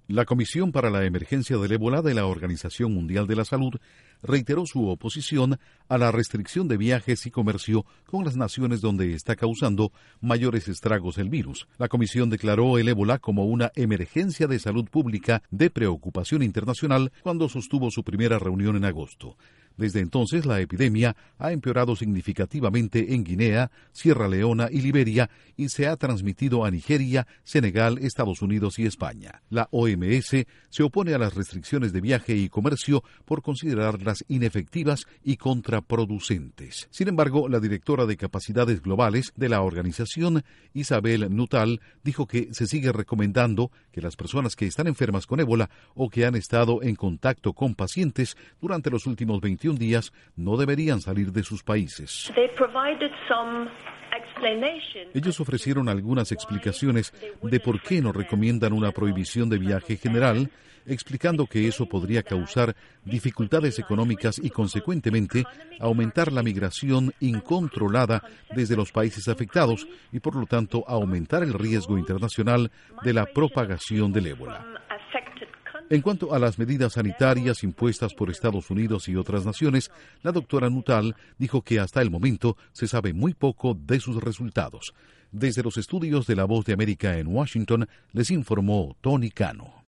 La Comisión para la Emergencia del Ébola de la Organización Mundial de la Salud reiteró su oposición a la restricción de viajes y comercio con las naciones donde está causando mayores estragos el virus. La Comisión declaró el ébola como una emergencia de salud pública de preocupación internacional cuando sostuvo su primera reunión en agosto. Desde entonces, la epidemia ha empeorado significativamente en Guinea, Sierra Leona y Liberia y se ha transmitido a Nigeria, Senegal, Estados Unidos y España. La OMS se opone a las restricciones de viaje y comercio por considerarlas inefectivas y contraproducentes. Sin embargo, la directora de Capacidades Globales de la organización, Isabel Nuttall, dijo que se sigue recomendando que las personas que están enfermas con ébola o que han estado en contacto con pacientes durante los últimos 21 días no deberían salir de sus países. Ellos ofrecieron algunas explicaciones de por qué no recomiendan una prohibición de viaje general, explicando que eso podría causar dificultades económicas y, consecuentemente, aumentar la migración incontrolada desde los países afectados y, por lo tanto, aumentar el riesgo internacional de la propagación del ébola. En cuanto a las medidas sanitarias impuestas por Estados Unidos y otras naciones, la doctora Nuttall dijo que hasta el momento se sabe muy poco de sus resultados. Desde los estudios de La Voz de América en Washington, les informó Tony Cano.